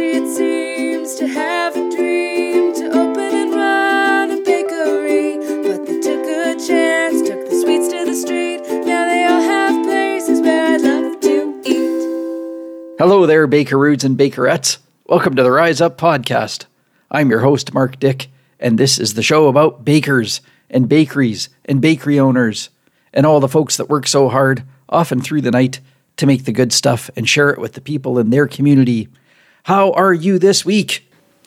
it seems, to have a dream to open and run a bakery. But they took a chance, took the sweets to the street. Now they all have places where I'd love to eat. Hello there, bakeroos and bakerettes. Welcome to the Rise Up Podcast. I'm your host, Mark Dick, and this is the show about bakers and bakeries and bakery owners and all the folks that work so hard, often through the night, to make the good stuff and share it with the people in their community. How are you this week?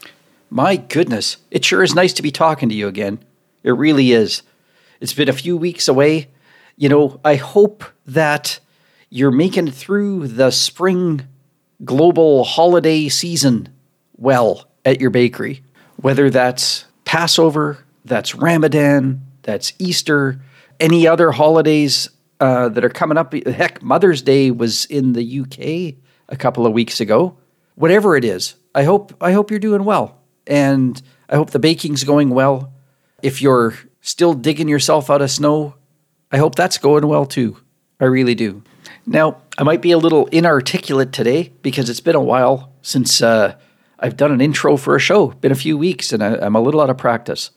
My goodness, it sure is nice to be talking to you again. It really is. It's been a few weeks away. You know, I hope that you're making it through the spring global holiday season well at your bakery. Whether that's Passover, that's Ramadan, that's Easter, any other holidays that are coming up. Heck, Mother's Day was in the UK a couple of weeks ago. Whatever it is, I hope you're doing well. And I hope the baking's going well. If you're still digging yourself out of snow, I hope that's going well too. I really do. Now, I might be a little inarticulate today because it's been a while since I've done an intro for a show. Been a few weeks and I'm a little out of practice.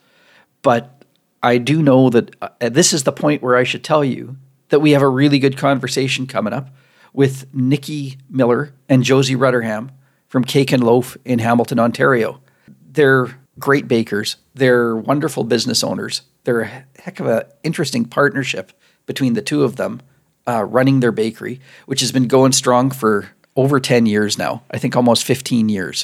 But I do know that this is the point where I should tell you that we have a really good conversation coming up with Nikki Miller and Josie Rutterham from Cake and Loaf in Hamilton, Ontario. They're great bakers. They're wonderful business owners. They're a heck of an interesting partnership between the two of them running their bakery, which has been going strong for over 10 years now. I think almost 15 years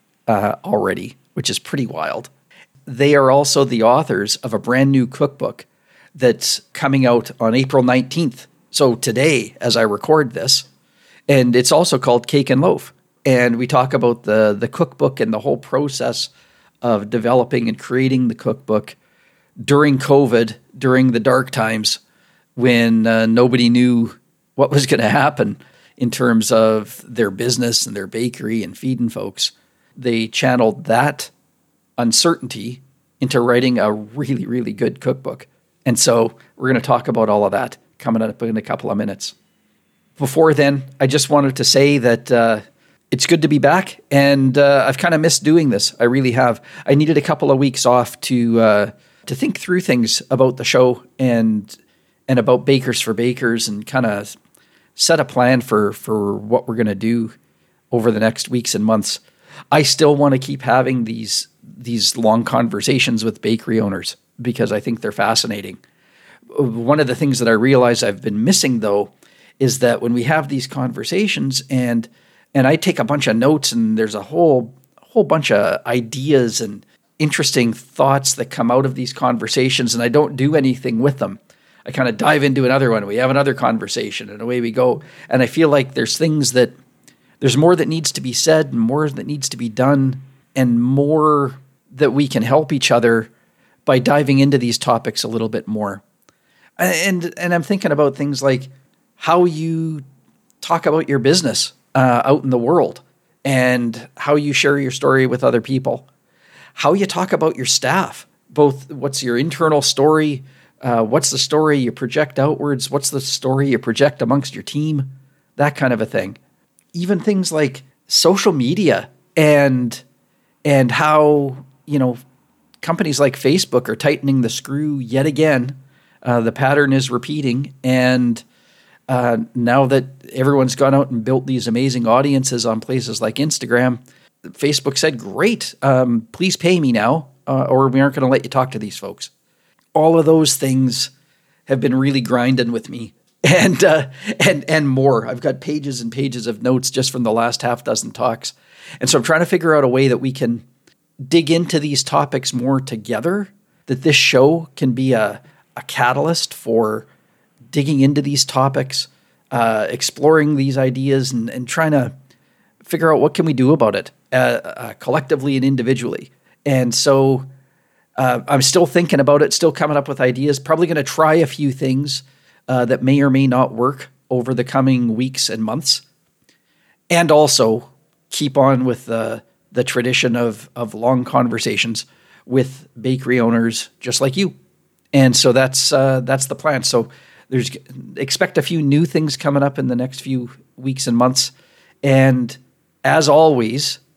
already, which is pretty wild. They are also the authors of a brand new cookbook that's coming out on April 19th. So today, as I record this, and it's also called Cake and Loaf. And we talk about the cookbook and the whole process of developing and creating the cookbook during COVID, during the dark times when nobody knew what was going to happen in terms of their business and their bakery and feeding folks. They channeled that uncertainty into writing a really, really good cookbook. And so we're going to talk about all of that coming up in a couple of minutes. Before then, I just wanted to say that it's good to be back, and I've kind of missed doing this. I really have. I needed a couple of weeks off to think through things about the show and about Bakers for Bakers and kind of set a plan for what we're going to do over the next weeks and months. I still want to keep having these long conversations with bakery owners because I think they're fascinating. One of the things that I realize I've been missing, though, is that when we have these conversations and I take a bunch of notes and there's a whole bunch of ideas and interesting thoughts that come out of these conversations and I don't do anything with them. I kind of dive into another one. We have another conversation and away we go. And I feel like there's more that needs to be said and more that needs to be done and more that we can help each other by diving into these topics a little bit more. And I'm thinking about things like how you talk about your business out in the world and how you share your story with other people, how you talk about your staff, both what's your internal story, what's the story you project outwards, what's the story you project amongst your team, that kind of a thing. Even things like social media and how, companies like Facebook are tightening the screw yet again. The pattern is repeating. And now that everyone's gone out and built these amazing audiences on places like Instagram, Facebook said, great, please pay me now, or we aren't going to let you talk to these folks. All of those things have been really grinding with me. And more. I've got pages and pages of notes just from the last half dozen talks. And so I'm trying to figure out a way that we can dig into these topics more together, that this show can be a catalyst for digging into these topics, exploring these ideas and trying to figure out what can we do about it collectively and individually. And so I'm still thinking about it, still coming up with ideas, probably going to try a few things that may or may not work over the coming weeks and months, and also keep on with the tradition of long conversations with bakery owners just like you. And so that's the plan. So expect a few new things coming up in the next few weeks and months. And as always,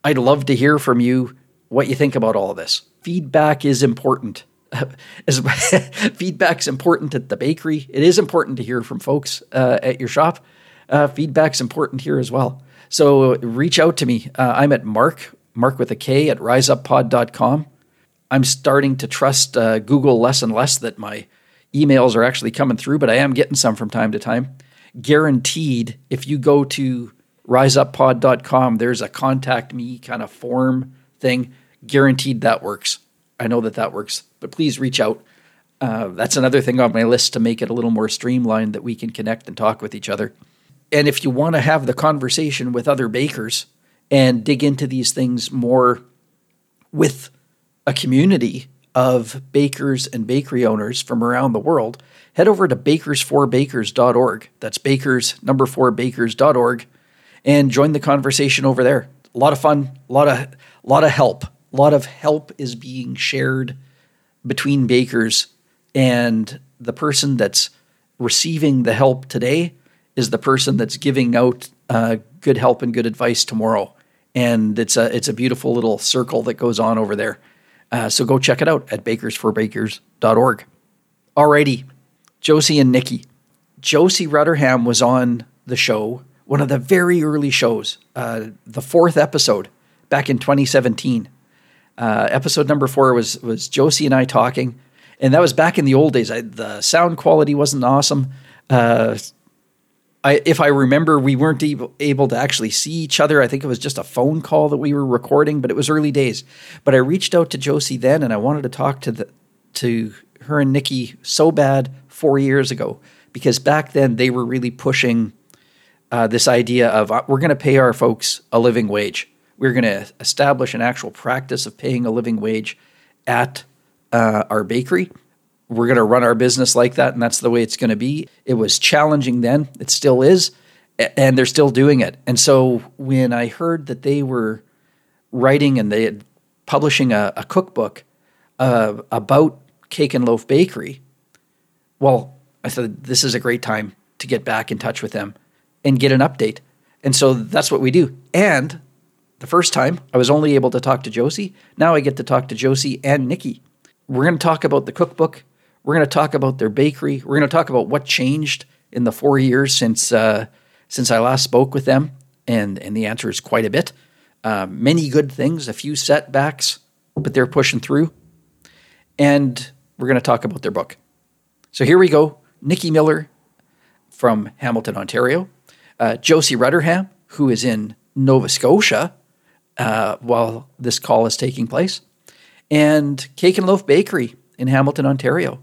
I'd love to hear from you what you think about all of this. Feedback is important. Feedback's important at the bakery. It is important to hear from folks at your shop. Feedback's important here as well. So reach out to me. I'm at Mark with a K at riseuppod.com. I'm starting to trust Google less and less that my emails are actually coming through, but I am getting some from time to time. Guaranteed, if you go to riseuppod.com, there's a contact me kind of form thing. Guaranteed that works. I know that works, but please reach out. That's another thing on my list to make it a little more streamlined, that we can connect and talk with each other. And if you want to have the conversation with other bakers and dig into these things more with a community of bakers and bakery owners from around the world, head over to bakers4bakers.org. That's bakers4bakers.org, and join the conversation over there. A lot of fun, a lot of help. A lot of help is being shared between bakers, and the person that's receiving the help today is the person that's giving out good help and good advice tomorrow. And it's a beautiful little circle that goes on over there. So go check it out at bakers4bakers.org. Alrighty, Josie and Nikki. Josie Rudderham was on the show, one of the very early shows, the fourth episode back in 2017. Episode number 4 was Josie and I talking, and that was back in the old days. The sound quality wasn't awesome. If I remember, we weren't able to actually see each other. I think it was just a phone call that we were recording, but it was early days. But I reached out to Josie then, and I wanted to talk to her and Nikki so bad 4 years ago, because back then they were really pushing this idea of we're going to pay our folks a living wage. We're going to establish an actual practice of paying a living wage at our bakery. We're going to run our business like that, and that's the way it's going to be. It was challenging then. It still is, and they're still doing it. And so when I heard that they were writing and they had publishing a cookbook about Cake and Loaf Bakery, well, I thought this is a great time to get back in touch with them and get an update. And so that's what we do. And the first time I was only able to talk to Josie. Now I get to talk to Josie and Nikki. We're going to talk about the cookbook. We're going to talk about their bakery. We're going to talk about what changed in the 4 years since I last spoke with them. And the answer is quite a bit. Many good things, a few setbacks, but they're pushing through. And we're going to talk about their book. So here we go. Nikki Miller from Hamilton, Ontario. Josie Rudderham, who is in Nova Scotia while this call is taking place. And Cake and Loaf Bakery in Hamilton, Ontario.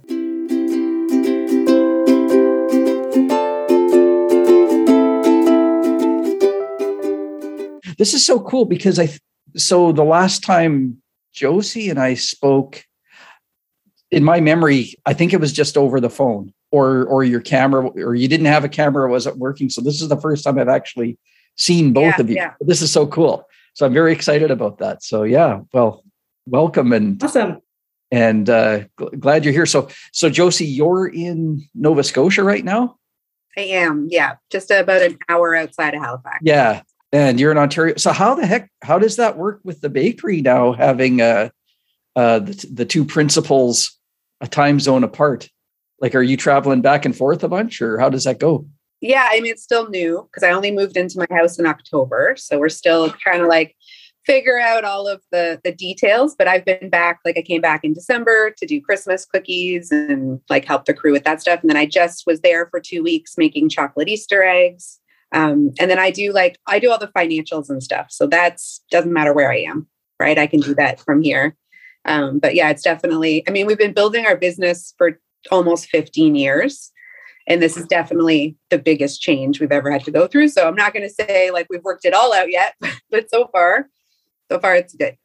This is so cool because so the last time Josie and I spoke, in my memory, I think it was just over the phone or your camera, or you didn't have a camera, wasn't working. So this is the first time I've actually seen both of you. Yeah. This is so cool. So I'm very excited about that. So yeah, well, welcome and awesome. And glad you're here. So Josie, you're in Nova Scotia right now? I am. Yeah. Just about an hour outside of Halifax. Yeah. And you're in Ontario. So how does that work with the bakery now, having the two principals a time zone apart? Like, are you traveling back and forth a bunch, or how does that go? Yeah, I mean, it's still new because I only moved into my house in October. So we're still trying to like figure out all of the details. But I've been back, like I came back in December to do Christmas cookies and like help the crew with that stuff. And then I just was there for 2 weeks making chocolate Easter eggs. And then I do all the financials and stuff. So doesn't matter where I am, right? I can do that from here. But yeah, it's definitely, I mean, we've been building our business for almost 15 years. And this is definitely the biggest change we've ever had to go through. So I'm not going to say like we've worked it all out yet, but so far it's good.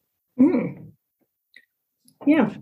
Yeah.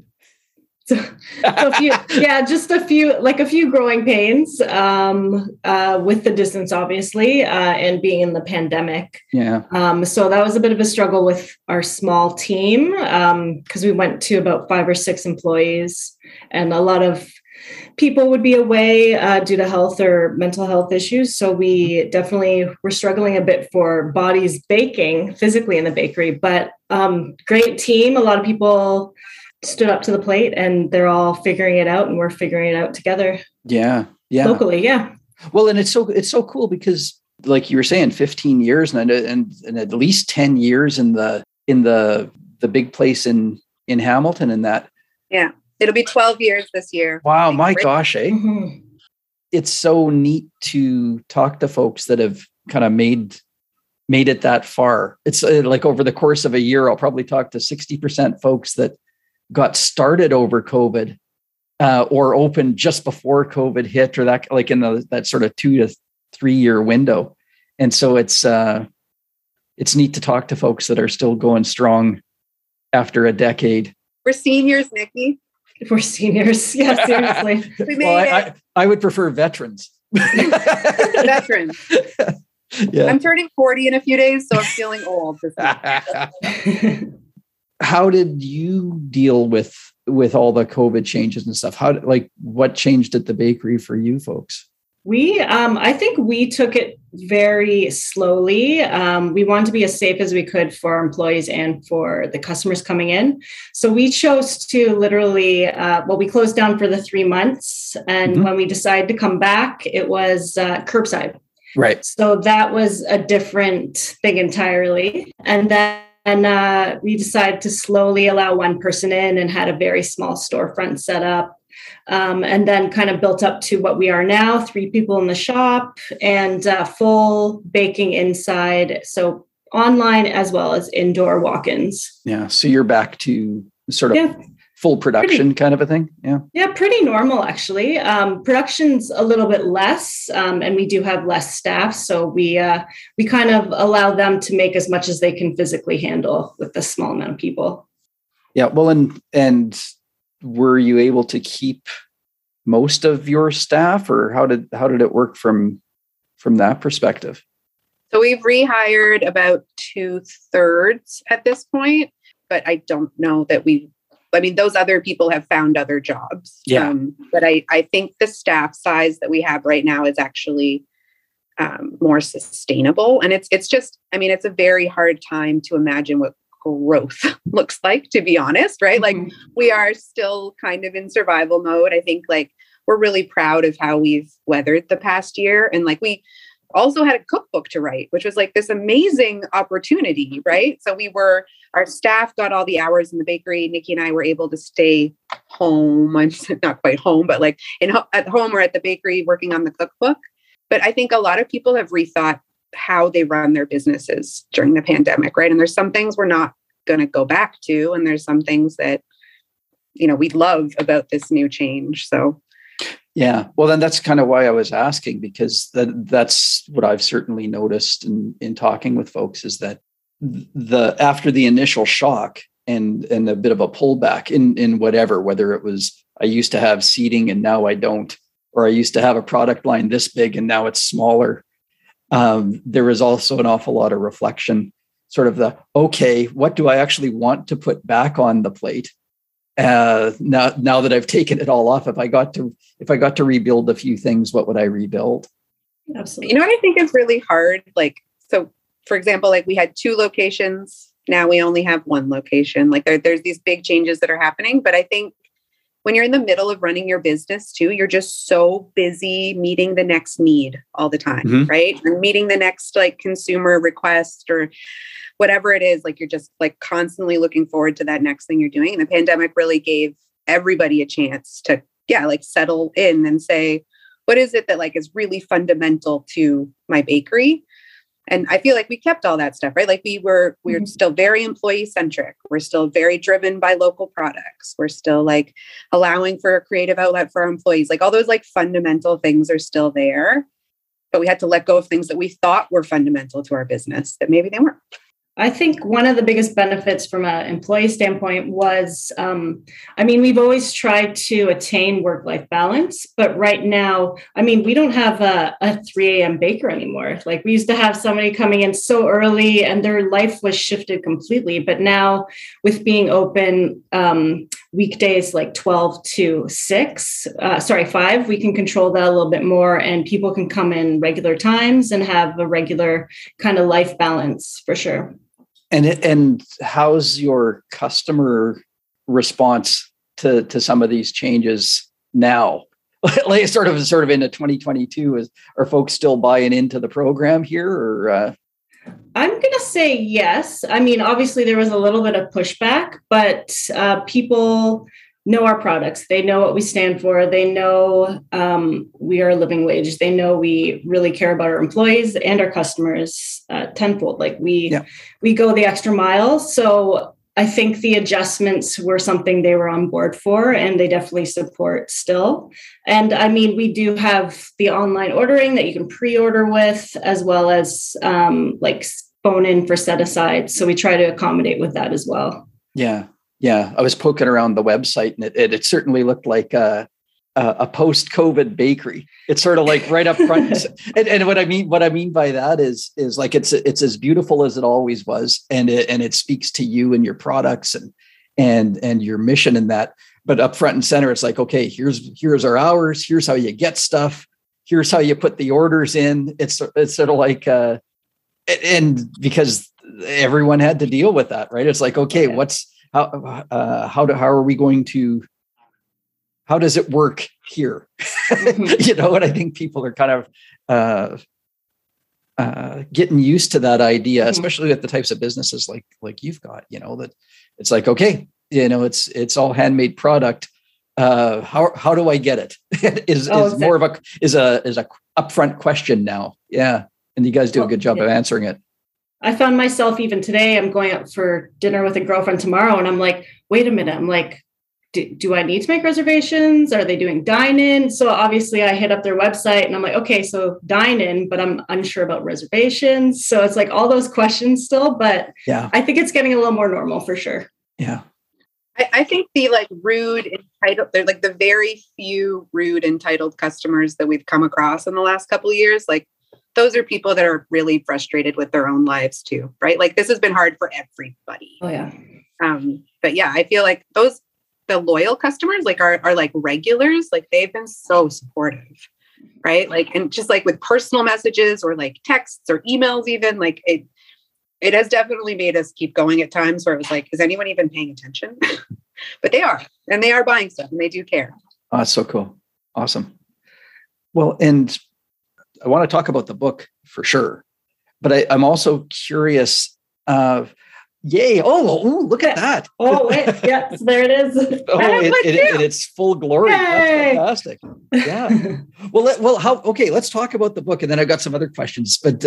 Just a few growing pains with the distance, obviously, and being in the pandemic. Yeah. So that was a bit of a struggle with our small team because we went to about 5 or 6 employees, and a lot of people would be away due to health or mental health issues. So we definitely were struggling a bit for bodies baking physically in the bakery, but great team. A lot of people stood up to the plate and they're all figuring it out, and we're figuring it out together. Yeah. Locally. Yeah. Well, and it's so cool because, like you were saying, 15 years and at least 10 years in the big place in Hamilton and that. Yeah. It'll be 12 years this year. Wow. My gosh. Mm-hmm. It's so neat to talk to folks that have kind of made it that far. It's like over the course of a year, I'll probably talk to 60% folks that got started over COVID or opened just before COVID hit, or that like in that sort of 2 to 3 year window. And so it's neat to talk to folks that are still going strong after a decade. We're seniors, Nikki. We're seniors. Yeah, seriously. We made it. I would prefer veterans. Veterans. Yeah. I'm turning 40 in a few days, so I'm feeling old. How did you deal with all the COVID changes and stuff? What changed at the bakery for you folks? I think we took it very slowly. We wanted to be as safe as we could for our employees and for the customers coming in. So we chose to literally, we closed down for the 3 months. And when we decided to come back, it was curbside. Right. So that was a different thing entirely. And then we decided to slowly allow one person in and had a very small storefront set up. And then kind of built up to what we are now, 3 people in the shop and full baking inside. So online as well as indoor walk-ins. Yeah. So you're back to sort of full production kind of a thing. Yeah. Yeah. Pretty normal, actually. Production's a little bit less and we do have less staff. So we kind of allow them to make as much as they can physically handle with the small amount of people. Yeah. Well, and were you able to keep most of your staff, or how did it work from that perspective? So we've rehired about 2/3 at this point, but I don't know that those other people have found other jobs. Yeah. But I think the staff size that we have right now is actually more sustainable. And it's just, it's a very hard time to imagine what growth looks like, to be honest, right? Mm-hmm. Like we are still kind of in survival mode. I think like we're really proud of how we've weathered the past year. And like we also had a cookbook to write, which was like this amazing opportunity, right? So our staff got all the hours in the bakery. Nikki and I were able to stay home. I'm not quite home, but like at home or at the bakery working on the cookbook. But I think a lot of people have rethought how they run their businesses during the pandemic, right? And there's some things we're not going to go back to. And there's some things that, we love about this new change. So. Yeah. Well, then that's kind of why I was asking, because that's what I've certainly noticed in talking with folks is that after the initial shock and a bit of a pullback in whether it was, I used to have seating and now I don't, or I used to have a product line this big and now it's smaller. There was also an awful lot of reflection, sort of okay, what do I actually want to put back on the plate? Now that I've taken it all off, if I got to rebuild a few things, what would I rebuild? Absolutely. You know what I think is really hard? Like, so for example, like we had 2 locations. Now we only have 1 location. Like there's these big changes that are happening. But I think when you're in the middle of running your business too, you're just so busy meeting the next need all the time, right? And meeting the next like consumer request or whatever it is, like you're just like constantly looking forward to that next thing you're doing. And the pandemic really gave everybody a chance to, like settle in and say, what is it that like is really fundamental to my bakery? And I feel like we kept all that stuff, right? Like we're still very employee centric. We're still very driven by local products. We're still like allowing for a creative outlet for our employees. Like all those like fundamental things are still there, but we had to let go of things that we thought were fundamental to our business that maybe they weren't. I think one of the biggest benefits from an employee standpoint was, we've always tried to attain work-life balance, but right now, we don't have a 3 a.m. baker anymore. Like we used to have somebody coming in so early and their life was shifted completely. But now with being open, weekdays like 12 to 5, we can control that a little bit more, and people can come in regular times and have a regular kind of life balance for sure. And how's your customer response to some of these changes now? Like sort of into 2022, are folks still buying into the program here, or? I'm going to say yes. I mean, obviously there was a little bit of pushback, but people know our products. They know what we stand for. They know we are a living wage. They know we really care about our employees and our customers tenfold. Like we go the extra mile. So I think the adjustments were something they were on board for, and they definitely support still. And I mean, we do have the online ordering that you can pre-order with, as well as like phone in for set aside. So we try to accommodate with that as well. Yeah. I was poking around the website, and it certainly looked like a post-COVID bakery. It's sort of like right up front. and what I mean by that is like it's as beautiful as it always was, and it speaks to you and your products and your mission in that. But up front and center, it's like, okay, here's our hours. Here's how you get stuff. Here's how you put the orders in. It's sort of like and because everyone had to deal with that, right? It's like, okay, how are we going to? How does it work here? And I think people are kind of getting used to that idea, especially with the types of businesses like you've got, that it's like, okay, it's all handmade product. How do I get it? is more of a upfront question now. Yeah. And you guys do a good job of answering it. I found myself even today, I'm going out for dinner with a girlfriend tomorrow, and I'm like, wait a minute. I'm like, do I need to make reservations? Are they doing dine-in? So obviously I hit up their website and I'm like, okay, so dine-in, but I'm unsure about reservations. So it's like all those questions still, but yeah, I think it's getting a little more normal for sure. Yeah. I think the rude entitled, they're like the very few rude entitled customers that we've come across in the last couple of years. Like those are people that are really frustrated with their own lives too, right? Like this has been hard for everybody. Oh yeah. But yeah, I feel like the loyal customers are like regulars, like they've been so supportive, right? Like, and just like with personal messages or like texts or emails, even like it has definitely made us keep going at times where it was like, is anyone even paying attention? But they are, and they are buying stuff and they do care. Oh, that's so cool. Awesome. Well, and I want to talk about the book for sure, but I'm also curious, yay. Oh, look at that. Oh, wait. Yeah, there it is. In its full glory. Yay. That's fantastic. Yeah. Let's talk about the book. And then I've got some other questions. But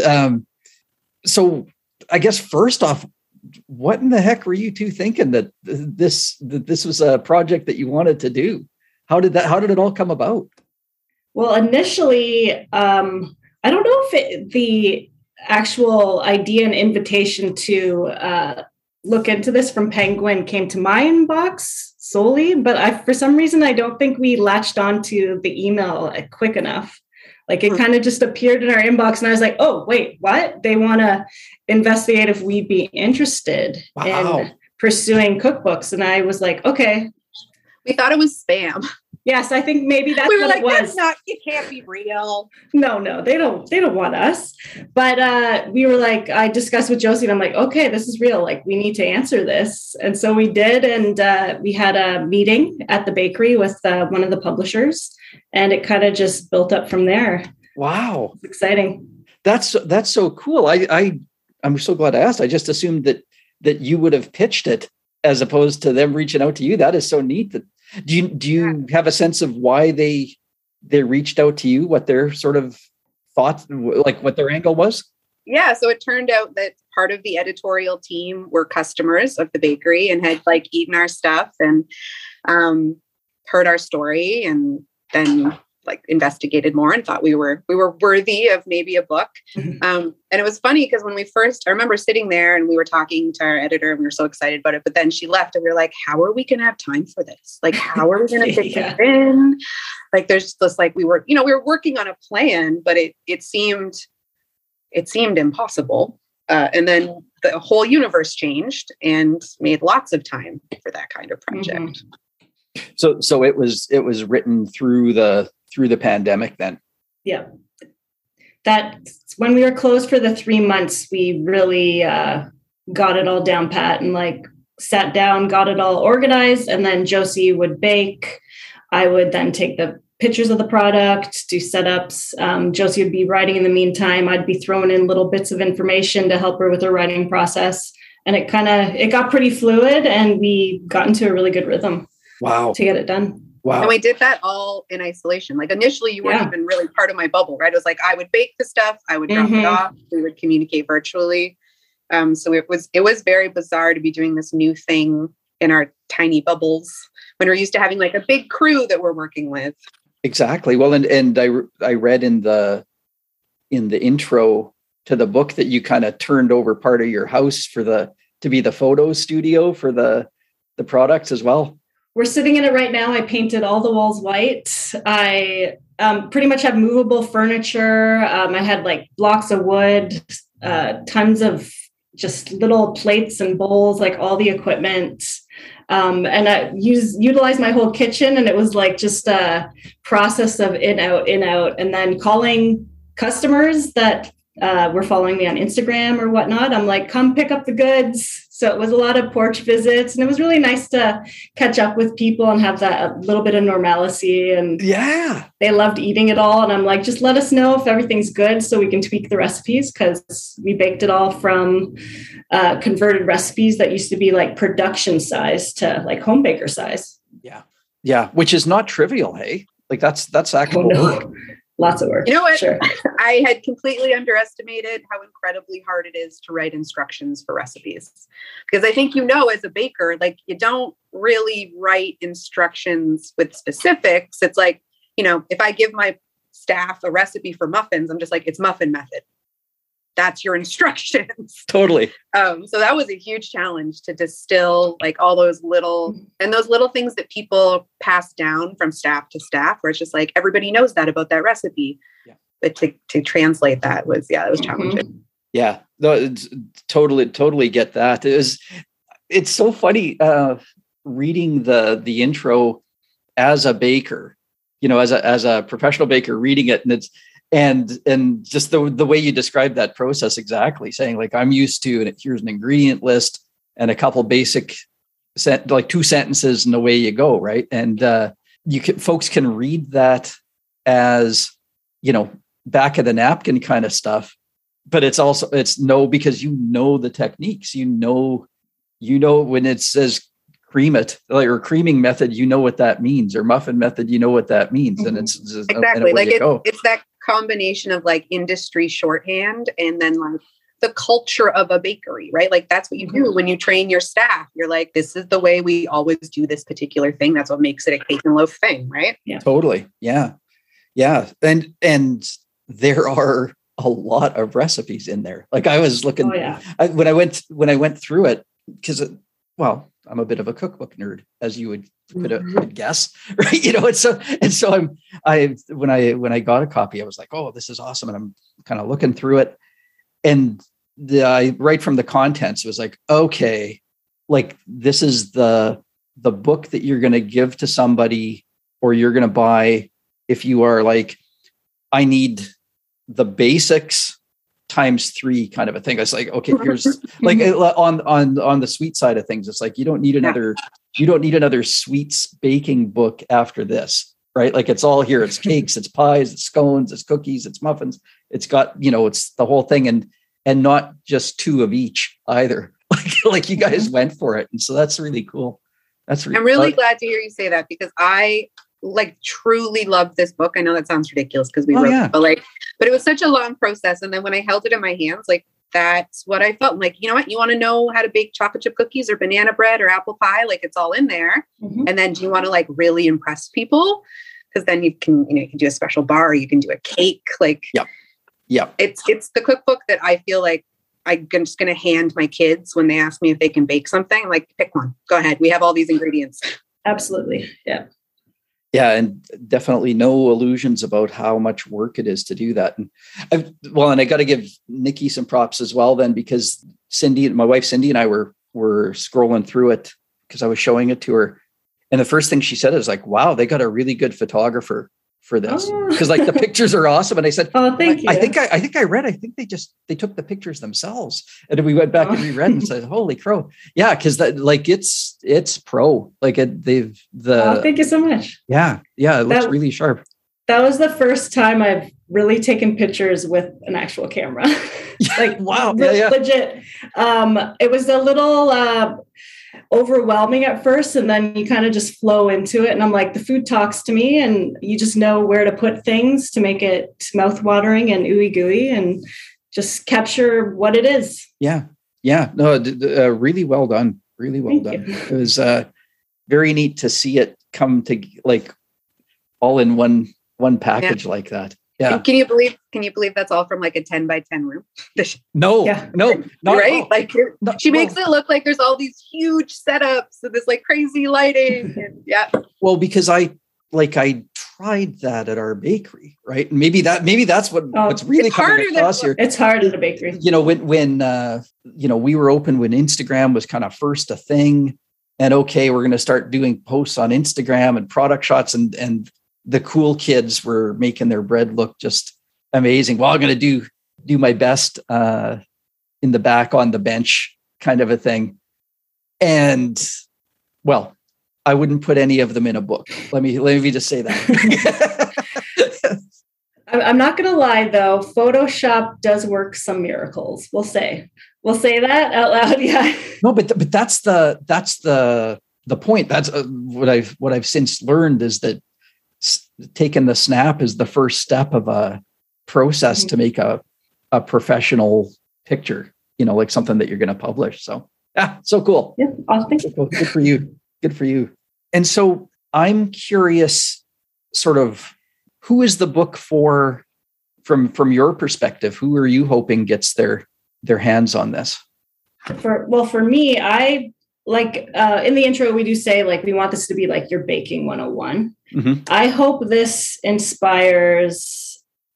so I guess first off, what in the heck were you two thinking that this was a project that you wanted to do? How did it all come about? Well, initially, I don't know if the actual idea and invitation to look into this from Penguin came to my inbox solely, but for some reason, I don't think we latched onto the email quick enough. Like it kind of just appeared in our inbox and I was like, oh, wait, what? They want to investigate if we'd be interested in pursuing cookbooks. And I was like, okay. We thought it was spam. Yes, I think maybe that's what it was. It can't be real. No, they don't want us. But we were like, I discussed with Josie and I'm like, okay, this is real. Like we need to answer this. And so we did. And we had a meeting at the bakery with one of the publishers and it kind of just built up from there. Wow. It's exciting. That's so cool. I'm so glad I asked. I just assumed that you would have pitched it as opposed to them reaching out to you. That is so neat. Do you have a sense of why they reached out to you? What their sort of thoughts, like what their angle was? Yeah, so it turned out that part of the editorial team were customers of the bakery and had like eaten our stuff and heard our story, and then like investigated more and thought we were worthy of maybe a book. And it was funny because when I remember sitting there and we were talking to our editor and we were so excited about it, but then she left and we were like, how are we going to have time for this? Like, how are we going to fit it in? Like, there's just like, we were working on a plan, but it seemed impossible. And then the whole universe changed and made lots of time for that kind of project. So it was written through the pandemic then. Yeah. That's when we were closed for the 3 months, we really got it all down pat and like sat down, got it all organized. And then Josie would bake. I would then take the pictures of the product, do setups. Josie would be writing in the meantime. I'd be throwing in little bits of information to help her with her writing process. And it got pretty fluid and we got into a really good rhythm. Wow. To get it done. Wow. And we did that all in isolation. Like initially you weren't even really part of my bubble, right? It was like, I would bake the stuff, I would drop it off. We would communicate virtually. So it was very bizarre to be doing this new thing in our tiny bubbles when we're used to having like a big crew that we're working with. Exactly. Well, and I read in the intro to the book that you kind of turned over part of your house to be the photo studio for the products as well. We're sitting in it right now. I painted all the walls white. I pretty much have movable furniture. I had like blocks of wood, tons of just little plates and bowls, like all the equipment. And I utilized my whole kitchen, and it was like just a process of in, out, and then calling customers that were following me on Instagram or whatnot. I'm like, come pick up the goods. So it was a lot of porch visits, and it was really nice to catch up with people and have that a little bit of normalcy. And yeah, they loved eating it all. And I'm like, just let us know if everything's good so we can tweak the recipes, because we baked it all from converted recipes that used to be like production size to like home baker size. Yeah, which is not trivial. Hey, like that's actual work. Lots of work. You know what? Sure. I had completely underestimated how incredibly hard it is to write instructions for recipes. Because I think, as a baker, like you don't really write instructions with specifics. It's like, if I give my staff a recipe for muffins, I'm just like, it's muffin method. That's your instructions. Totally. So that was a huge challenge to distill like all those little things that people pass down from staff to staff, where it's just like, everybody knows that about that recipe. Yeah. But to translate that was challenging. Yeah, no, it's totally get that. It's so funny reading the intro as a baker, as a professional baker, reading it, and just the way you describe that process exactly, saying like, I'm used to, and here's an ingredient list and a couple basic like 2 sentences and away you go. Right. And folks can read that as, back of the napkin kind of stuff, but it's because the techniques, when it says cream it, like, or creaming method, what that means, or muffin method, what that means. And it's just, exactly like it's that combination of like industry shorthand and then like the culture of a bakery, right? Like that's what you do when you train your staff. You're like, this is the way we always do this particular thing. That's what makes it a cake and loaf thing, right? Yeah, totally. Yeah. And there are a lot of recipes in there. Like I was looking when I went through it, because I'm a bit of a cookbook nerd, as you could guess, right? And so when I got a copy, I was like, oh, this is awesome. And I'm kind of looking through it, and right from the contents, it was like, okay, like this is the book that you're going to give to somebody, or you're going to buy if you are like, I need the basics ×3 kind of a thing. I was like, okay, here's like on the sweet side of things. It's like, you don't need another sweets baking book after this, right? Like it's all here. It's cakes, it's pies, it's scones, it's cookies, it's muffins. It's got, it's the whole thing, and not just 2 of each either. Like you guys went for it. And so that's really cool. I'm really glad to hear you say that, because I like truly loved this book. I know that sounds ridiculous because we wrote it, but it was such a long process. And then when I held it in my hands, like that's what I felt like. You know what? You want to know how to bake chocolate chip cookies or banana bread or apple pie? Like it's all in there. Mm-hmm. And then do you want to like really impress people? Because then you can do a special bar, you can do a cake. Like, it's the cookbook that I feel like I'm just going to hand my kids when they ask me if they can bake something. I'm like, pick one, go ahead. We have all these ingredients. Absolutely. Yeah. Yeah, and definitely no illusions about how much work it is to do that. And I got to give Nikki some props as well then, because my wife Cindy and I were scrolling through it because I was showing it to her, And the first thing she said is like, wow, they got a really good photographer for this. Oh. Because like the pictures are awesome. And I said, Oh, thank you. I think they took the pictures themselves. And then we went back and reread and said, holy crow. Yeah. Cause that like, it's pro, like thank you so much. Yeah. It looks really sharp. That was the first time I've really taken pictures with an actual camera. Like, wow. Legit. It was a little overwhelming at first, and then you kind of just flow into it. And I'm like, the food talks to me, and you just know where to put things to make it mouth-watering and ooey gooey, and just capture what it is. Yeah. No, really well done. Really well done. It was very neat to see it come to like all in one package like that. Yeah. And can you believe that's all from like a 10 by 10 room? No, not right. Like she makes it look like there's all these huge setups and this like crazy lighting. And yeah. Well, because I tried that at our bakery, right? And maybe that's what's really coming across here. It's hard at a bakery. You know, when we were open when Instagram was kind of first a thing, and okay, we're going to start doing posts on Instagram and product shots, and the cool kids were making their bread look just amazing. Well, I'm going to do my best in the back on the bench kind of a thing. And well, I wouldn't put any of them in a book. Let me just say that. I'm not going to lie though. Photoshop does work some miracles. We'll say that out loud. Yeah. No, but that's the point. That's what I've since learned is that taking the snap is the first step of a process to make a professional picture, like something that you're going to publish. So so cool. Yeah, awesome. Good for you. Good for you. And so I'm curious, sort of, who is the book for from your perspective? Who are you hoping gets their hands on this? For me, I like in the intro, we do say like, we want this to be like your baking 101. Mm-hmm. I hope this inspires,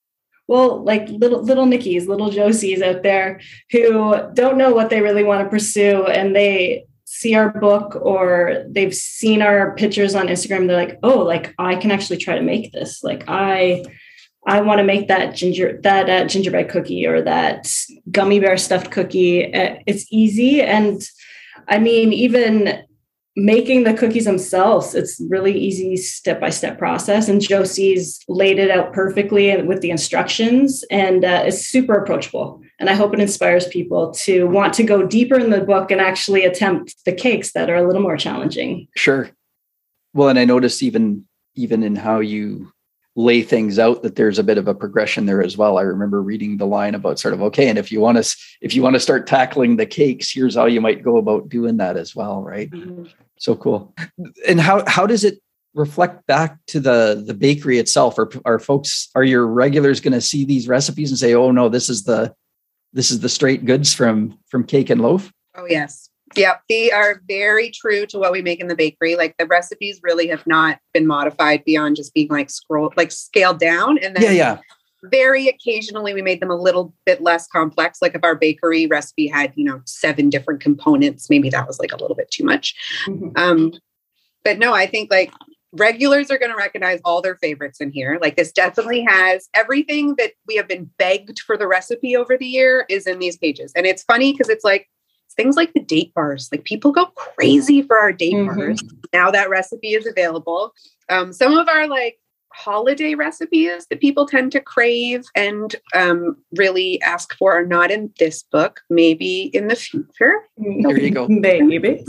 like little Nickies, little Josies out there who don't know what they really want to pursue. And they see our book or they've seen our pictures on Instagram. They're like, oh, like I can actually try to make this. Like I want to make that gingerbread cookie or that gummy bear stuffed cookie. It's easy. And I mean, even making the cookies themselves, it's really easy step-by-step process. And Josie's laid it out perfectly with the instructions, and it's super approachable. And I hope it inspires people to want to go deeper in the book and actually attempt the cakes that are a little more challenging. Sure. Well, and I noticed even in how you lay things out that there's a bit of a progression there as well. I remember reading the line about sort of, okay, and if you want to start tackling the cakes, here's how you might go about doing that as well, right? Mm-hmm. So cool. And how does it reflect back to the bakery itself? Are your regulars going to see these recipes and say, oh no, this is the straight goods from Cake and Loaf? Oh yes. Yep. They are very true to what we make in the bakery. Like the recipes really have not been modified beyond just being scaled down. And then very occasionally we made them a little bit less complex. Like if our bakery recipe had, 7 different components, maybe that was like a little bit too much. Mm-hmm. But no, I think like regulars are going to recognize all their favorites in here. Like this definitely has everything that we have been begged for the recipe over the year is in these pages. And it's funny because it's like, things like the date bars, like people go crazy for our date bars. Now that recipe is available. Some of our like holiday recipes that people tend to crave and really ask for are not in this book, maybe in the future. There you go. Maybe.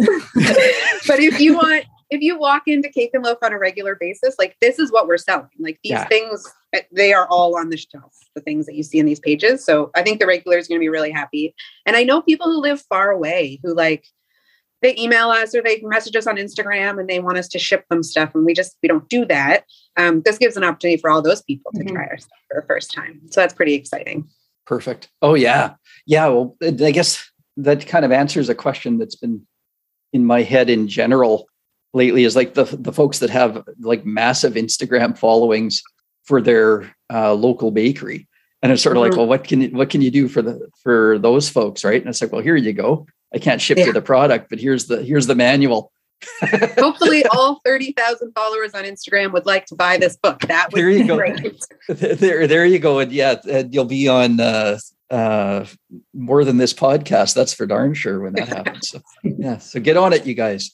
But if you walk into Cake and Loaf on a regular basis, like this is what we're selling. Like these things, they are all on the shelf, the things that you see in these pages. So I think the regular is going to be really happy. And I know people who live far away who like, they email us or they message us on Instagram and they want us to ship them stuff. And we don't do that. This gives an opportunity for all those people to try our stuff for the first time. So that's pretty exciting. Perfect. Oh yeah. Yeah. Well, I guess that kind of answers a question that's been in my head in general lately is like the folks that have like massive Instagram followings for their local bakery. And it's sort of like, well, what can you do for those folks? Right. And it's like, well, here you go. I can't ship you the product, but here's the manual Hopefully all 30,000 followers on Instagram would like to buy this book. That would There you be go. great. There you go. And yeah, and you'll be on more than this podcast. That's for darn sure when that happens. So, yeah. So get on it, you guys.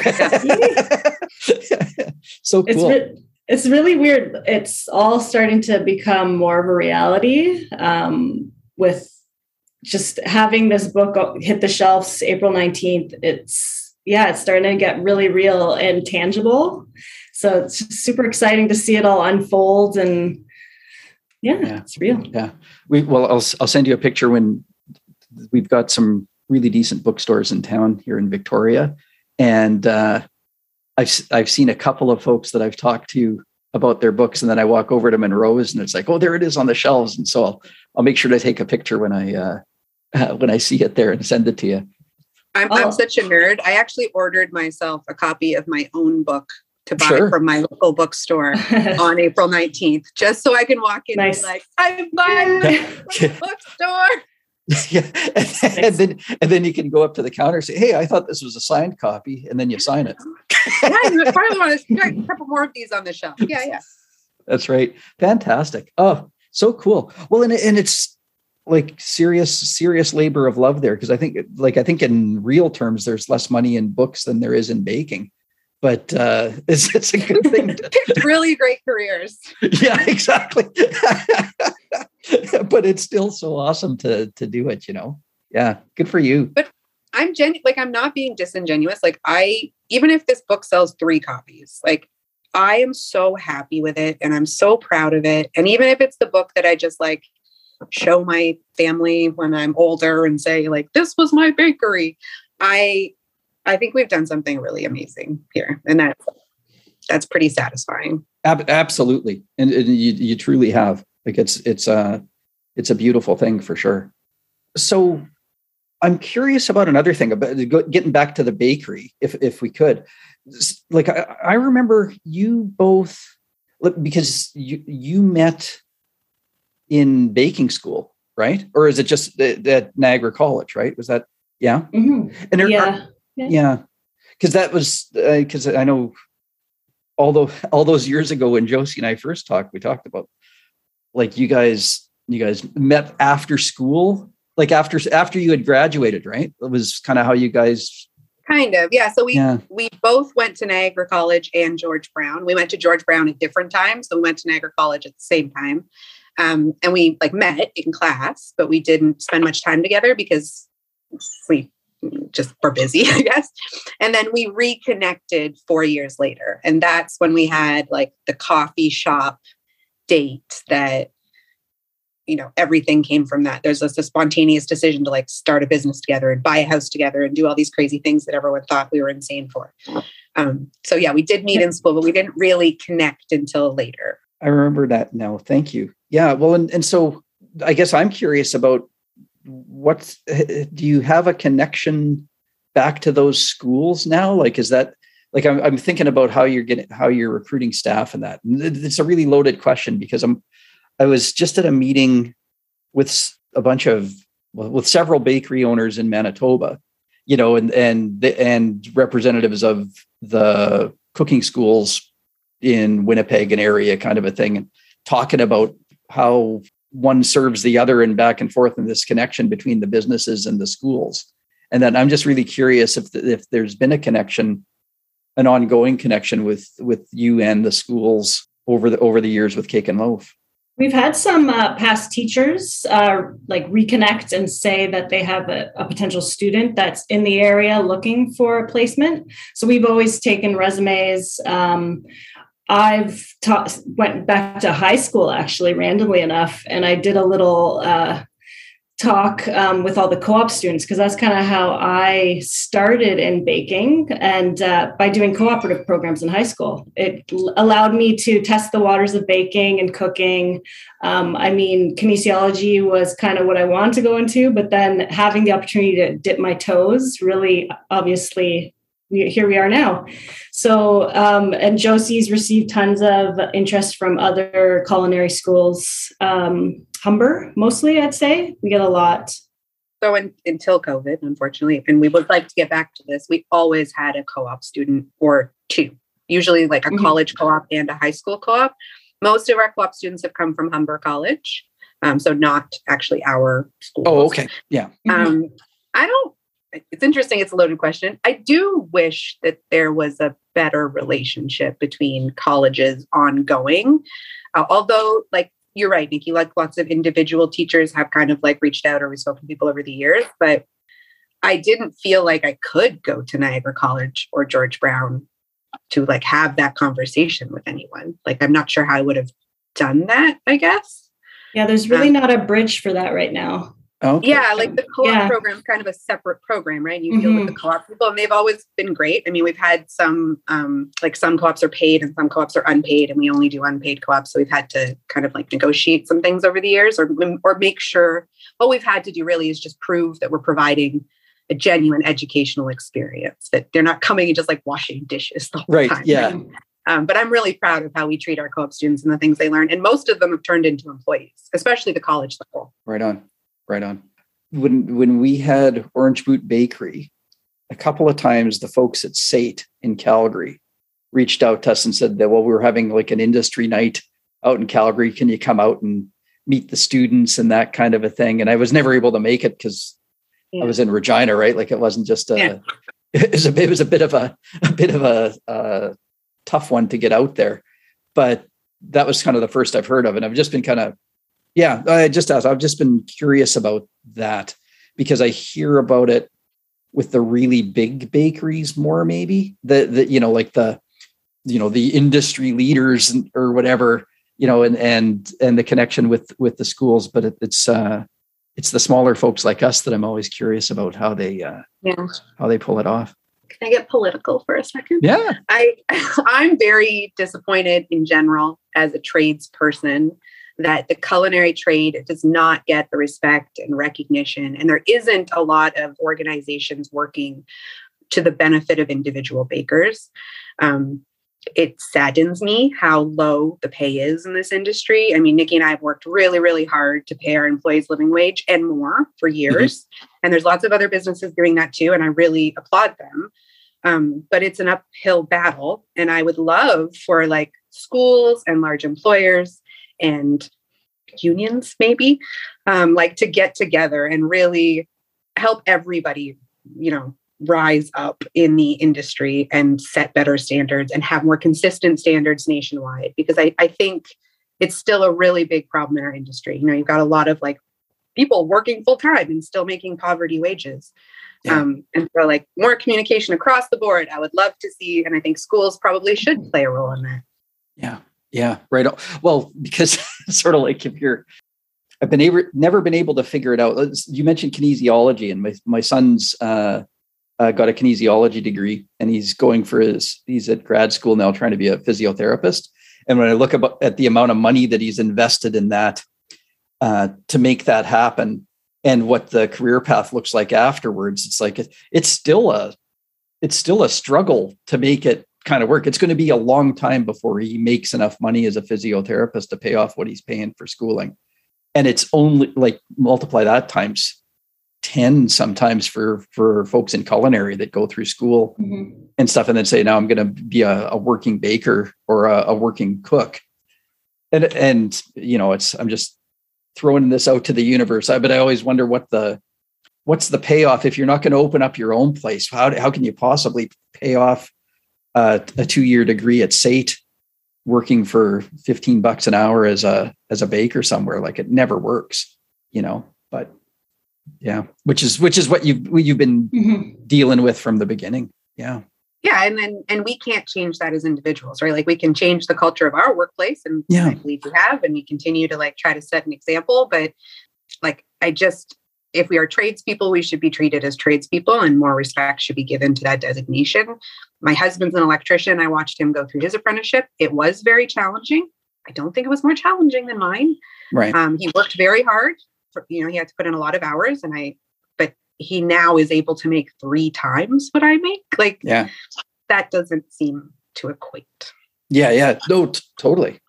So cool. It's really weird. It's all starting to become more of a reality with just having this book hit the shelves April 19th. It's starting to get really real and tangible. So it's super exciting to see it all unfold, and it's real. Yeah. I'll send you a picture when we've got some really decent bookstores in town here in Victoria. And I've seen a couple of folks that I've talked to about their books, and then I walk over to Monroe's and it's like, oh, there it is on the shelves. And so I'll make sure to take a picture when I see it there and send it to you. I'm such a nerd. I actually ordered myself a copy of my own book to buy from my local bookstore on April 19th, just so I can walk in and be like, I'm buying my bookstore. Yeah. And then you can go up to the counter and say, hey, I thought this was a signed copy. And then you sign it. Yeah, you probably want to get a couple more of these on the shelf. Yeah. That's right. Fantastic. Oh, so cool. Well, and it's like serious labor of love there. Cause I think in real terms, there's less money in books than there is in baking, but it's a good thing. Picked really great careers. Yeah, exactly. But it's still so awesome to do it, Yeah. Good for you. But I'm I'm not being disingenuous. Like even if this book sells 3 copies, like I am so happy with it and I'm so proud of it. And even if it's the book that I just like show my family when I'm older and say like, this was my bakery. I think we've done something really amazing here. And that's pretty satisfying. Absolutely. And you truly have. Like it's a beautiful thing for sure. So I'm curious about another thing about getting back to the bakery, if we could. Like I remember you both, because you met in baking school, right? Or is it just at Niagara College, right? Was that, yeah? Mm-hmm. And yeah. Because that was, because I know all those years ago when Josie and I first talked, we talked about like you guys met after school, like after you had graduated, right? It was kind of how you guys. Kind of, yeah. So we both went to Niagara College and George Brown. We went to George Brown at different times. So we went to Niagara College at the same time. And we like met in class, but we didn't spend much time together because we just were busy, I guess. And then we reconnected 4 years later. And that's when we had like the coffee shop date that, everything came from that. There's just a spontaneous decision to like start a business together and buy a house together and do all these crazy things that everyone thought we were insane for. So yeah, we did meet in school, but we didn't really connect until later. I remember that now. Thank you. Yeah. Well, and so I guess I'm curious about do you have a connection back to those schools now? Like, is that like, I'm thinking about how you're recruiting staff and that. It's a really loaded question because I was just at a meeting with with several bakery owners in Manitoba, and representatives of the cooking schools in Winnipeg and area kind of a thing, and talking about how one serves the other and back and forth in this connection between the businesses and the schools. And then I'm just really curious if there's been a connection, an ongoing connection with you and the schools over the years with Cake and Loaf. We've had some past teachers like reconnect and say that they have a potential student that's in the area looking for a placement. So we've always taken resumes. I've went back to high school, actually, randomly enough, and I did a little talk with all the co-op students, because that's kind of how I started in baking, and by doing cooperative programs in high school. It allowed me to test the waters of baking and cooking. Kinesiology was kind of what I wanted to go into, but then having the opportunity to dip my toes really, obviously, here we are now. So, and Josie's received tons of interest from other culinary schools, Humber, mostly, I'd say. We get a lot. So until COVID, unfortunately, and we would like to get back to this, we always had a co-op student or two, usually like a college co-op and a high school co-op. Most of our co-op students have come from Humber College. So not actually our school. Oh, okay. Yeah. It's interesting. It's a loaded question. I do wish that there was a better relationship between colleges ongoing. Although, like, you're right, Nikki, like lots of individual teachers have kind of like reached out or we've spoken to people over the years, but I didn't feel like I could go to Niagara College or George Brown to like have that conversation with anyone. Like, I'm not sure how I would have done that, I guess. Yeah, there's really not a bridge for that right now. Okay. Yeah, like the co-op program is kind of a separate program, right? You deal with the co-op people, and they've always been great. I mean, we've had some, like some co-ops are paid and some co-ops are unpaid, and we only do unpaid co-ops. So we've had to kind of like negotiate some things over the years, or make sure. What we've had to do really is just prove that we're providing a genuine educational experience, that they're not coming and just like washing dishes the whole time. Yeah. But I'm really proud of how we treat our co-op students and the things they learn, and most of them have turned into employees, especially the college level. Right on. When we had Orange Boot Bakery, a couple of times the folks at SAIT in Calgary reached out to us and said that, well, we were having like an industry night out in Calgary. Can you come out and meet the students and that kind of a thing? And I was never able to make it because I was in Regina, right? Like it wasn't just it was a bit of a tough one to get out there, but that was kind of the first I've heard of. And I've just been I've just been curious about that because I hear about it with the really big bakeries more, maybe the industry leaders or whatever, and the connection with the schools. But it's the smaller folks like us that I'm always curious about how they pull it off. Can I get political for a second? Yeah. I'm very disappointed in general as a tradesperson that the culinary trade does not get the respect and recognition. And there isn't a lot of organizations working to the benefit of individual bakers. It saddens me how low the pay is in this industry. I mean, Nikki and I have worked really, really hard to pay our employees living wage and more for years. And there's lots of other businesses doing that too. And I really applaud them. But it's an uphill battle. And I would love for like schools and large employers and unions, maybe, like to get together and really help everybody, rise up in the industry and set better standards and have more consistent standards nationwide. Because I think it's still a really big problem in our industry. You've got a lot of like people working full time and still making poverty wages. Yeah. And so like more communication across the board, I would love to see. And I think schools probably should play a role in that. Yeah. Yeah. Right. Well, because sort of like I've never been able to figure it out. You mentioned kinesiology, and my son's got a kinesiology degree, and he's going he's at grad school now trying to be a physiotherapist. And when I look at the amount of money that he's invested in that to make that happen and what the career path looks like afterwards, it's like, it's still a struggle to make it kind of work. It's going to be a long time before he makes enough money as a physiotherapist to pay off what he's paying for schooling. And it's only like multiply that times 10 sometimes for folks in culinary that go through school and stuff, and then say, now I'm going to be a working baker or a working cook. And I'm just throwing this out to the universe. But I always wonder what's the payoff if you're not going to open up your own place? How can you possibly pay off a 2-year degree at SAIT working for $15 an hour as a baker somewhere? Like, it never works, but yeah, which is what you've been dealing with from the beginning. Yeah. Yeah. And we can't change that as individuals, right? Like, we can change the culture of our workplace, and I believe we have, and we continue to like try to set an example. But like, if we are tradespeople, we should be treated as tradespeople, and more respect should be given to that designation. My husband's an electrician. I watched him go through his apprenticeship. It was very challenging. I don't think it was more challenging than mine. Right. He worked very hard. He had to put in a lot of hours, but he now is able to make 3 times what I make. Like, that doesn't seem to equate. Yeah. No, totally.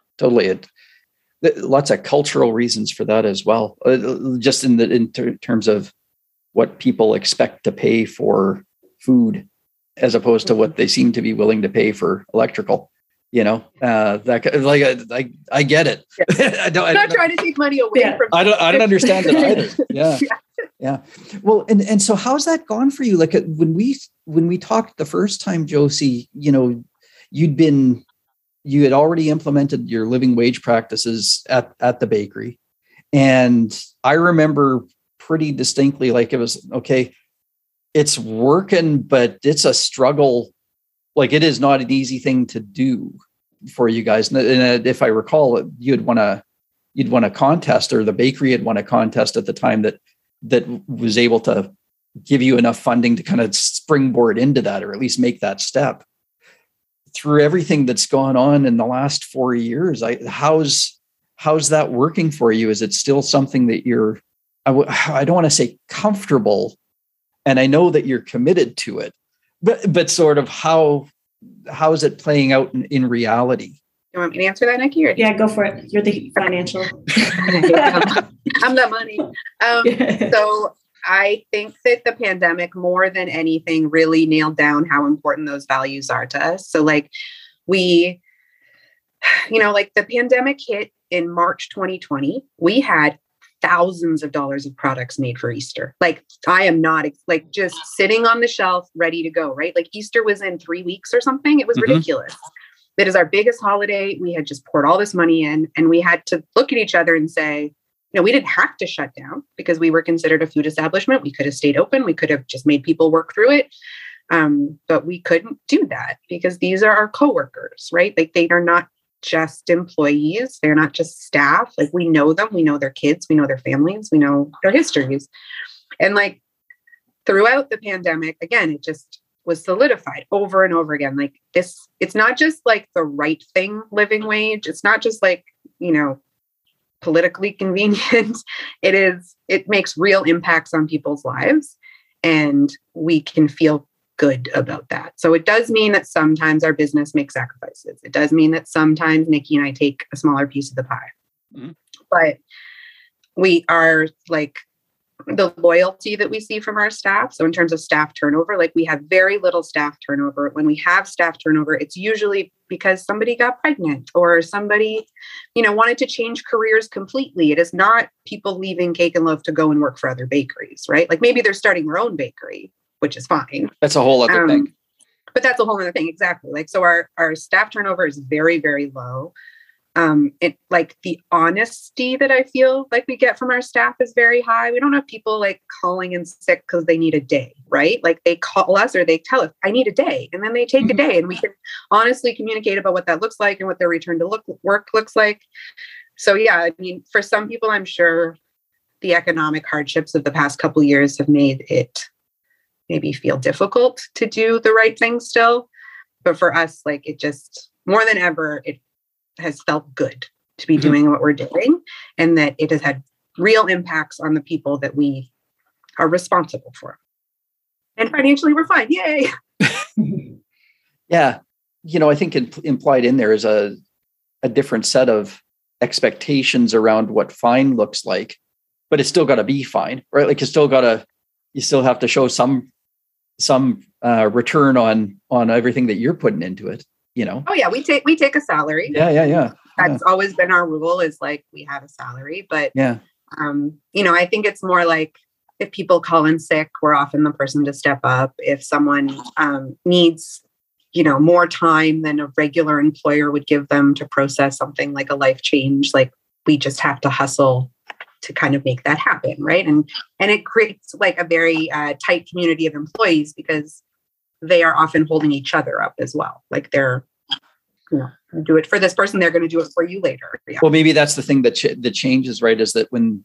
Lots of cultural reasons for that as well. Just in terms of what people expect to pay for food as opposed to what they seem to be willing to pay for electrical. I get it. Yeah. I'm not trying to take money away from. I don't understand it either. Yeah. Yeah. Well, and so how's that gone for you? Like when we talked the first time, Josie, you had already implemented your living wage practices at the bakery. And I remember pretty distinctly, like it was, okay, it's working, but it's a struggle. Like it is not an easy thing to do for you guys. And if I recall, you'd won a contest, or the bakery had won a contest at the time that was able to give you enough funding to kind of springboard into that, or at least make that step. Through everything that's gone on in the last 4 years, how's that working for you? Is it still something that I don't want to say comfortable, and I know that you're committed to it, but sort of how is it playing out in reality? You want me to answer that, Nikki? Or yeah, go for it. You're the financial. I'm the money. So I think that the pandemic, more than anything, really nailed down how important those values are to us. So like the pandemic hit in March 2020, we had thousands of dollars of products made for Easter. Like I am not just sitting on the shelf, ready to go, right? Like Easter was in 3 weeks or something. It was ridiculous. It is our biggest holiday. We had just poured all this money in, and we had to look at each other and say, we didn't have to shut down because we were considered a food establishment. We could have stayed open. We could have just made people work through it. But we couldn't do that because these are our coworkers, right? Like they are not just employees. They're not just staff. Like we know them. We know their kids. We know their families. We know their histories. And like throughout the pandemic, again, it just was solidified over and over again. Like this, it's not just like the right thing, living wage. It's not just like, politically convenient. It makes real impacts on people's lives, and we can feel good about that. So it does mean that sometimes our business makes sacrifices. It does mean that sometimes Nikki and I take a smaller piece of the pie, but we are like the loyalty that we see from our staff. So in terms of staff turnover, like we have very little staff turnover. When we have staff turnover, it's usually because somebody got pregnant or somebody, wanted to change careers completely. It is not people leaving Cake and Loaf to go and work for other bakeries, right? Like maybe they're starting their own bakery, which is fine. That's a whole other thing. But that's a whole other thing. Exactly. Like, so our staff turnover is very, very low. It like the honesty that I feel like we get from our staff is very high. We don't have people like calling in sick because they need a day, right? Like they call us or they tell us, I need a day. And then they take a day, and we can honestly communicate about what that looks like and what their return to work looks like. So yeah, I mean, for some people, I'm sure the economic hardships of the past couple of years have made it maybe feel difficult to do the right thing still. But for us, like it just more than ever, it has felt good to be doing what we're doing, and that it has had real impacts on the people that we are responsible for. And financially, we're fine. Yay. Yeah. I think implied in there is a different set of expectations around what fine looks like, but it's still got to be fine, right? Like you still have to show some return on everything that you're putting into it. Oh yeah, we take a salary. Yeah. That's always been our rule, is like we have a salary, but yeah. I think it's more like if people call in sick, we're often the person to step up. If someone needs, more time than a regular employer would give them to process something like a life change, like we just have to hustle to kind of make that happen, right? And it creates like a very tight community of employees because they are often holding each other up as well. Like they're, do it for this person, they're going to do it for you later. Yeah. Well, maybe that's the thing that changes, right? Is that when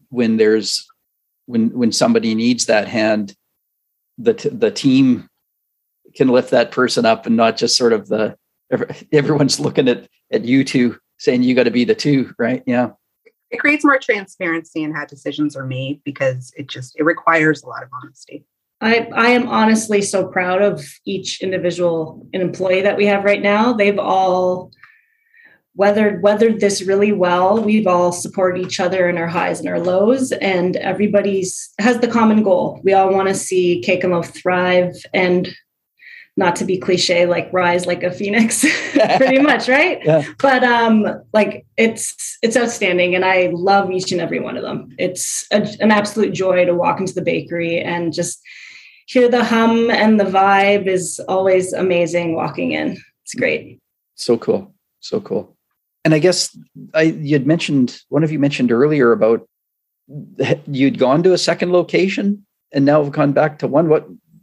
somebody needs that hand, the team can lift that person up, and not just sort of everyone's looking at you two saying you got to be the two, right? Yeah. It creates more transparency in how decisions are made because it requires a lot of honesty. I am honestly so proud of each individual and employee that we have right now. They've all weathered this really well. We've all supported each other in our highs and our lows, and everybody's has the common goal. We all want to see Cake and Loaf thrive, and not to be cliche, like rise like a phoenix, pretty much, right? Yeah. But like it's outstanding, and I love each and every one of them. It's an absolute joy to walk into the bakery and just hear the hum, and the vibe is always amazing walking in. It's great. So cool. So cool. And I guess one of you mentioned earlier about you'd gone to a second location and now have gone back to one.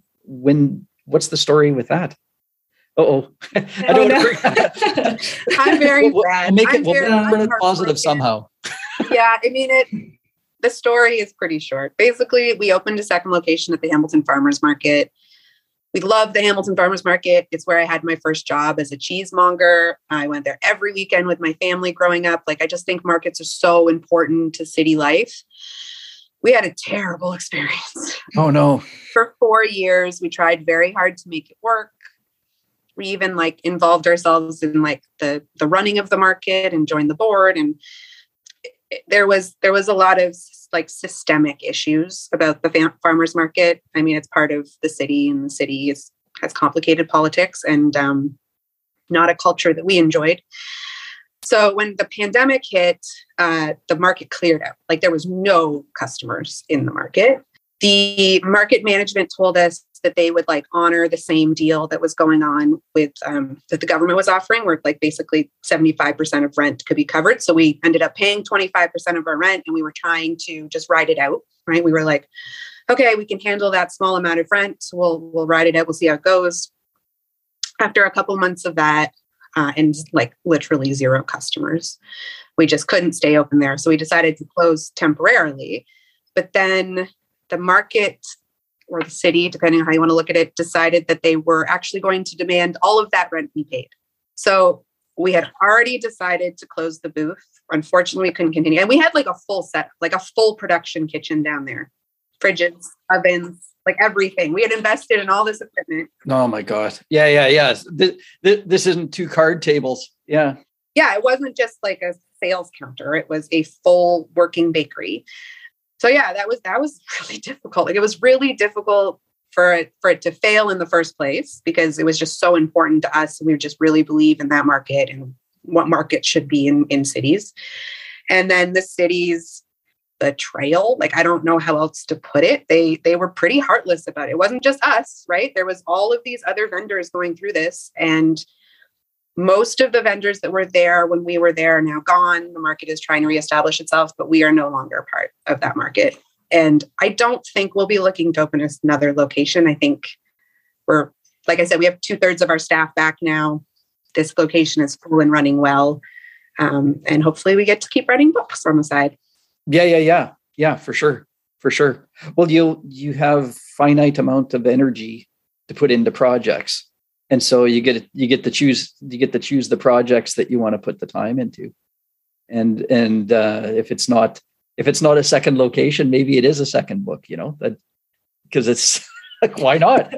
What's the story with that? Uh-oh. I don't know. I'm very sad. We'll turn it positive somehow. Yeah, I mean, the story is pretty short. Basically, we opened a second location at the Hamilton Farmers Market. We love the Hamilton Farmers Market. It's where I had my first job as a cheesemonger. I went there every weekend with my family growing up. Like, I just think markets are so important to city life. We had a terrible experience. Oh, no. For 4 years, we tried very hard to make it work. We even involved ourselves in the running of the market and joined the board. And there was a lot of systemic issues about the farmers market. I mean, it's part of the city, and the city has complicated politics and not a culture that we enjoyed. So when the pandemic hit, the market cleared out. There was no customers in the market. The market management told us that they would honor the same deal that was going on with that the government was offering, where basically 75% of rent could be covered. So we ended up paying 25% of our rent, and we were trying to just ride it out. Right? We were like, okay, we can handle that small amount of rent. So we'll ride it out. We'll see how it goes. After a couple months of that, and literally zero customers, we just couldn't stay open there. So we decided to close temporarily. But then the market, or the city, depending on how you want to look at it, decided that they were actually going to demand all of that rent be paid. So we had already decided to close the booth. Unfortunately, we couldn't continue. And we had a full set, a full production kitchen down there, fridges, ovens, everything. We had invested in all this equipment. Oh my God. Yeah. This isn't 2 card tables. Yeah. Yeah. It wasn't just a sales counter. It was a full working bakery. So yeah, that was really difficult. It was really difficult for it to fail in the first place, because it was just so important to us. We just really believe in that market and what market should be in cities. And then the cities betrayal, I don't know how else to put it. They were pretty heartless about it. It wasn't just us, right? There was all of these other vendors going through this, and most of the vendors that were there when we were there are now gone. The market is trying to reestablish itself, but we are no longer a part of that market. And I don't think we'll be looking to open another location. I think we're, like I said, we have 2/3 of our staff back now. This location is full and running well. And hopefully we get to keep writing books on the side. Yeah, for sure. Well, you have finite amount of energy to put into projects. And so you get to choose the projects that you want to put the time into. And if it's not a second location, maybe it is a second book, that, because it's why not?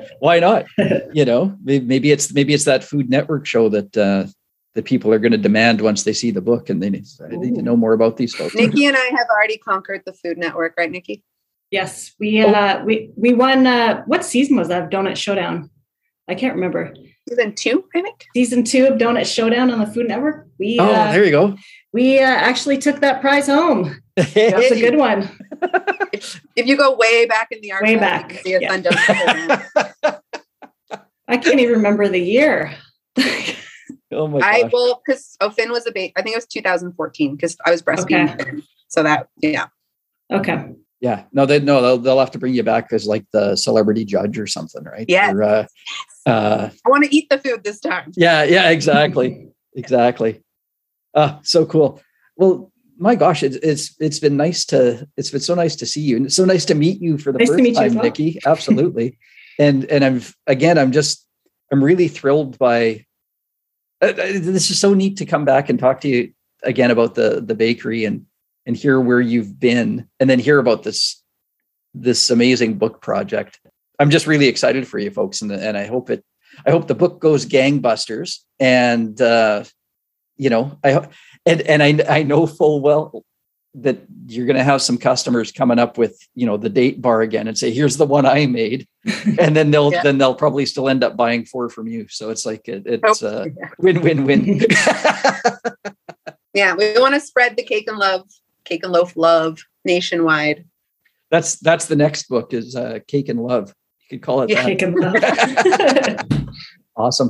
Maybe it's that Food Network show that people are going to demand once they see the book, and they need to know more about these folks. Nikki and I have already conquered the Food Network, right, Nikki? Yes, we won. What season was that of Donut Showdown? I can't remember. Season 2, I think. Season 2 of Donut Showdown on the Food Network. There you go. We actually took that prize home. That's a good one. If you go way back in the archives, way back, you can see us on Donut Showdown. I can't even remember the year. Oh my gosh. Because Finn was I think it was 2014, because I was breastfeeding. Okay. So that, yeah. Okay. Yeah. They'll have to bring you back as the celebrity judge or something, right? Yeah. I want to eat the food this time. Yeah, exactly. Exactly. So cool. Well, my gosh, it's been so nice to see you, and it's so nice to meet you for the first time, Nikki. Absolutely. and I'm really thrilled by this is so neat to come back and talk to you again about the bakery and hear where you've been, and then hear about this amazing book project. I'm just really excited for you folks. And I hope the book goes gangbusters, and I know full well that you're going to have some customers coming up with, the date bar again and say, here's the one I made. And then they'll probably still end up buying 4 from you. So it's like, it's win-win-win. Yeah. We want to spread the cake and loaf love nationwide. That's the next book is Cake and Love. You could call it that. Cake and Love. Awesome.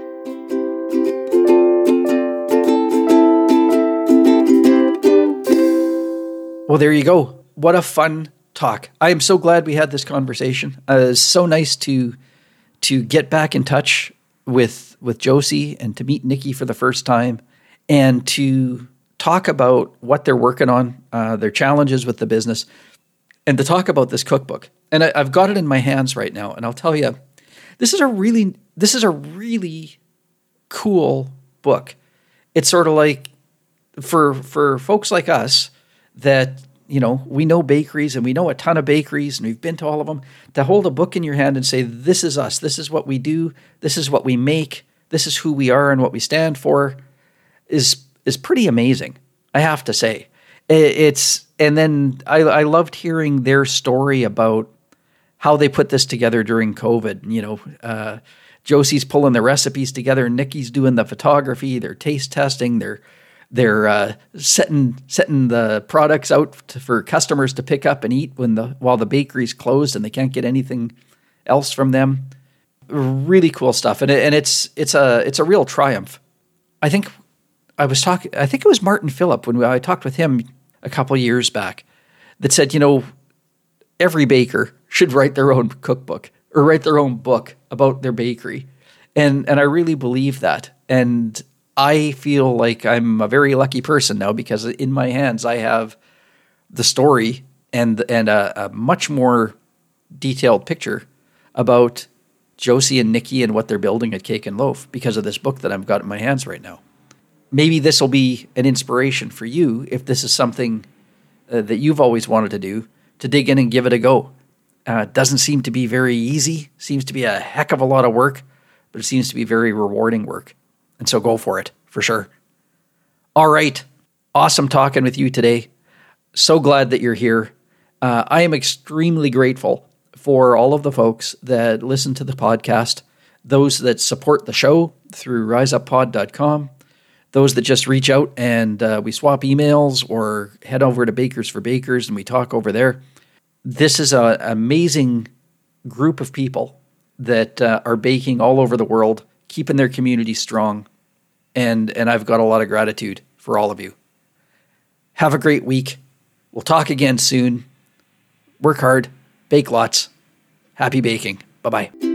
Well, there you go. What a fun talk. I am so glad we had this conversation. It's so nice to get back in touch with Josie and to meet Nikki for the first time and to talk about what they're working on, their challenges with the business, and to talk about this cookbook. And I've got it in my hands right now, and I'll tell you, this is a really cool book. It's sort of like for folks like us that, we know bakeries and we know a ton of bakeries and we've been to all of them, to hold a book in your hand and say, this is us, this is what we do, this is what we make, this is who we are and what we stand for is pretty amazing, I have to say. And then I loved hearing their story about how they put this together during COVID. Josie's pulling the recipes together, Nikki's doing the photography, they're taste testing, they're setting the products out for customers to pick up and eat while the bakery's closed and they can't get anything else from them. Really cool stuff, and it's a real triumph. I think it was Martin Phillip when I talked with him a couple years back that said, every baker should write their own cookbook or write their own book about their bakery, and I really believe that. And I feel like I'm a very lucky person now because in my hands I have the story and a much more detailed picture about Josie and Nikki and what they're building at Cake and Loaf because of this book that I've got in my hands right now. Maybe this will be an inspiration for you if this is something that you've always wanted to do, to dig in and give it a go. It doesn't seem to be very easy, seems to be a heck of a lot of work, but it seems to be very rewarding work. And so go for it, for sure. All right. Awesome talking with you today. So glad that you're here. I am extremely grateful for all of the folks that listen to the podcast, those that support the show through riseuppod.com, those that just reach out and we swap emails or head over to Bakers for Bakers and we talk over there. This is an amazing group of people that are baking all over the world, keeping their community strong, and I've got a lot of gratitude for all of you. Have a great week. We'll talk again soon. Work hard, bake lots. Happy baking. Bye-bye.